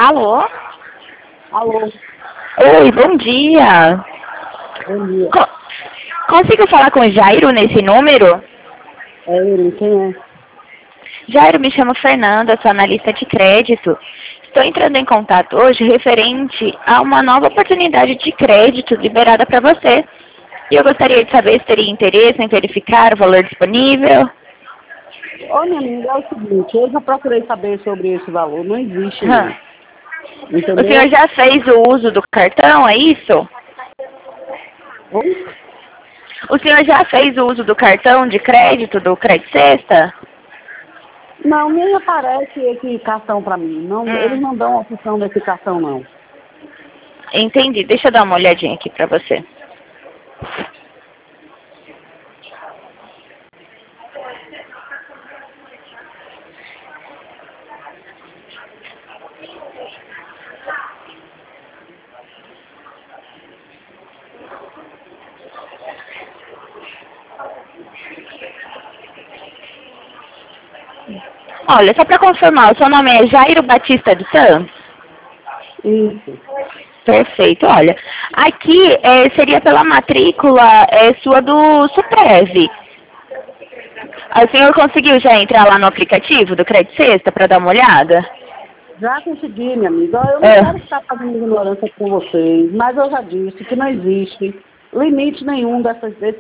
Alô? Alô, Oi, bom dia. bom dia. Consigo falar com o Jairo nesse número? É ele, quem é? Jairo, me chamo Fernanda, sou analista de crédito. Estou entrando em contato hoje referente a uma nova oportunidade de crédito liberada para você. E eu gostaria de saber se teria interesse em verificar o valor disponível. Ô, minha amiga, é o seguinte, eu já procurei saber sobre esse valor, não existe Hã. não, O senhor entendeu? já fez o uso do cartão, é isso? Oi? O senhor já fez o uso do cartão de crédito, do Crédito Sexta? Não, nem aparece esse cartão pra mim, não, eles não dão a opção desse cartão não. Entendi. Deixa eu dar uma olhadinha aqui para você. Olha, só para confirmar, o seu nome é Jairo Batista dos Santos? Isso. Perfeito. Olha, aqui seria pela matrícula sua do Suprev. O senhor conseguiu já entrar lá no aplicativo do Crédito Sexta para dar uma olhada? Já consegui, minha amiga. Ó, eu não É. quero ficar fazendo ignorância com vocês, mas eu já disse que não existe limite nenhum desse